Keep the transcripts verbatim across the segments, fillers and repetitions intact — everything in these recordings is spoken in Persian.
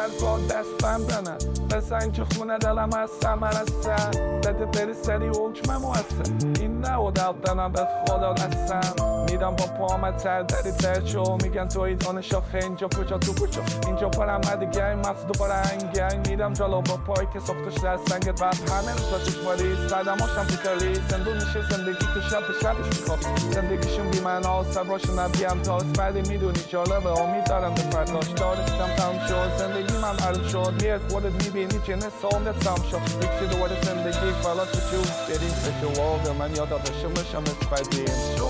با دستم بنه مثل اینکه خونه دلم هستم من هستم بده بری سری حکم موثر این نه و دلم به خدا قسم میدم با پامت تر دری ترچو میگن توی دانش آخه اینجا کجا تو کجا اینجا پرم مدگه مفت دوباره هنگه میدم جلو با پای که ساختش در سنگت بعد همه رو تاشش باری سردم هاشم تو کلی زندون میشه زندگی تو شب شبش میخواب زندگیشون بی من ها سبراشون نبیم تا اسفردی میدونی جالبه امید دارم به فرداش دارستم تمام شد زندگی من حرم شد میاد خودت میبینی که نسام نتام شد یکی دوباره زندگی فلات تو چون بریم به جواب من یاد آدشم بشم اسفردیم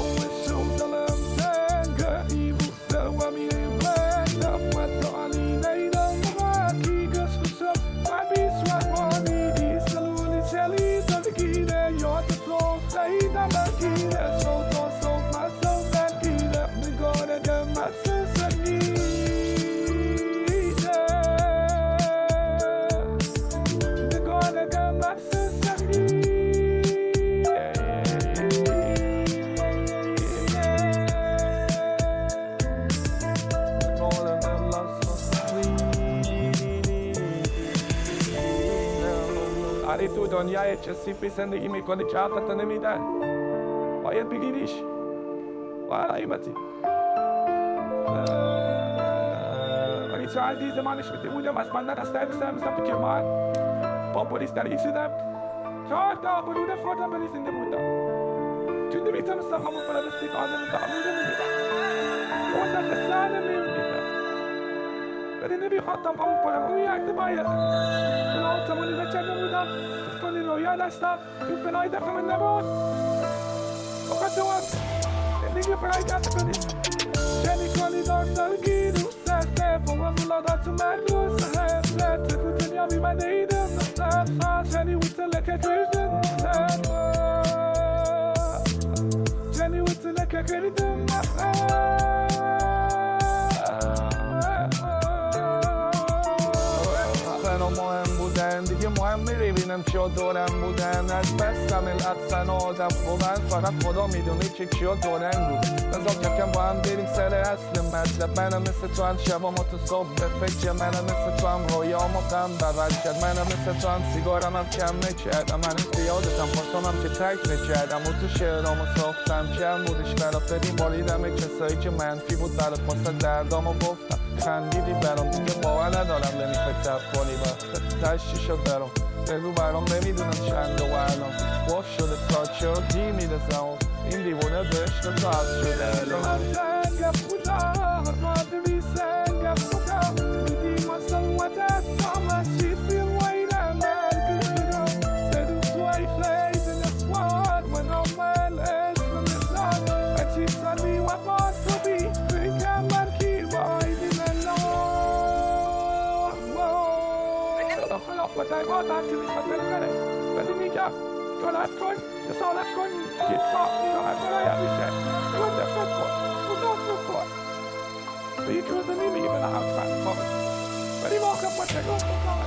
آری تو دنیای چه سیفی زندگی میکنی که حقت نمیدن باید بگیریش و عیمتی ولی چه عزیز زمانش که بودم از من ندسته بسرم مثل که من با پلیس در ایسیدم چهار تا بروده فردم بریزنده بودم چون نمیتم مثل همون فرادستی که آدم دعموده نمیدم اون نفسه نمیدم ولی نمیخواستم همون پرم روی عکس باید سلام تمالی بچه نبودم کنی رویا داشتم تو پناهی دفعه من نبود وقت دوام زندگی برای دست کنی چنی کنی دار دلگی دوست دسته فوق فلادا تو مدروس هفته تکو دنیا بی من دیدم نفتر چنی ویت لکه کردن چنی ویت لکه کردن مهم بودن دیگه مهم میبینم چیا دورم بودن از بستم الاتسن آدم بودن فقط خدا میدونه که کیا دورم بود نزا کم با هم بریم سر اصل مطلب منم مثل تو هم شبا ما تو صبح به فکر منم مثل تو هم رویا ما غم بغل کرد منم مثل تو هم سیگارم هم کم نکردم منم زیادتم پاسامم که تک نکردم و تو شعرامو ساختم کم بودش برا فریم بالیدم کسایی که منفی بود برا پاس دردامو گفتم خندیدی برام دیگه باور ندارم نمیفکر کنی با تشتی شد برام بگو برام نمیدونم چند و الان باف شده تا چرا دی میرسم این دیوانه به عشق تو از شده سنگ خدا مادری سنگ خدا میدی مسل و دستم از چی فیل ویدم مرگشم سدو توی خیز نسوار من آمل اسم نسان اچی سالی و باز تو بی فکر مرکی وایدی خلاف و دیوات هرچی میشد بلکره ولی میگم جلت کن رسالت کن گیت با راحت برای همیشه تو دفت کن مدافع کن به یک روز نمیگی به نهار فرد کامل ولی واقع با تگاه بکنم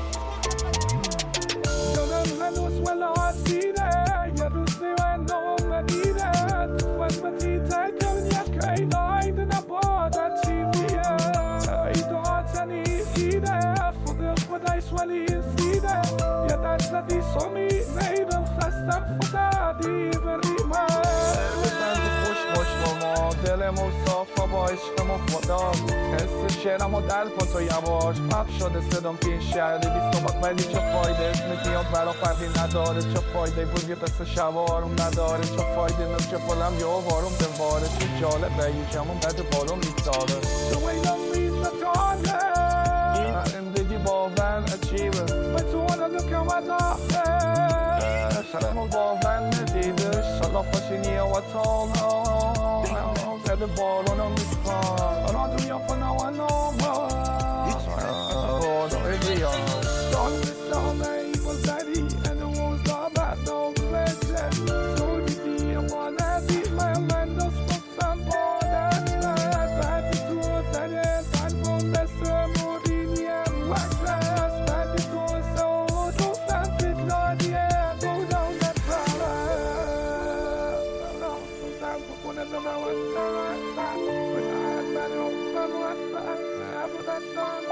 دونم هنوز ولا دیره یه روز نیوان نام ندیره تو وزمتی تکم یک ایداید نبادت چی بیه ایداد زنی دیده خود خدایش ولی سیده یه دست ندی سومی نیدم خستم خدا دی بریمه بزن خوش باش با ما دلمو صافا با عشقمو خدا حس شعرمو در کن تو یواش پپ شده صدام که این شهری بی صحبت ولی چه فایده اسمت میاد برا فرقی نداره چه فایده بود یه قصه شوارم نداره چه فایده نفچه پلم یا وارم دواره چه جالبه یکمون بد بالون میگذاره تو ایلم میترکانه زندگی باور عجیبه But you wanna look at what I said شرم باور ندیدش شلافاشی نیه و تال زده بارونم میخواد را دنیا فنا و نامه روزای بیا دان بستانه ای بزدی انوز دابت دوبرچه سودی دیه ما ندی من من دست بستم بادت نه بعدی تو داره بد بون بسته But I had better open my eyes, I put that down.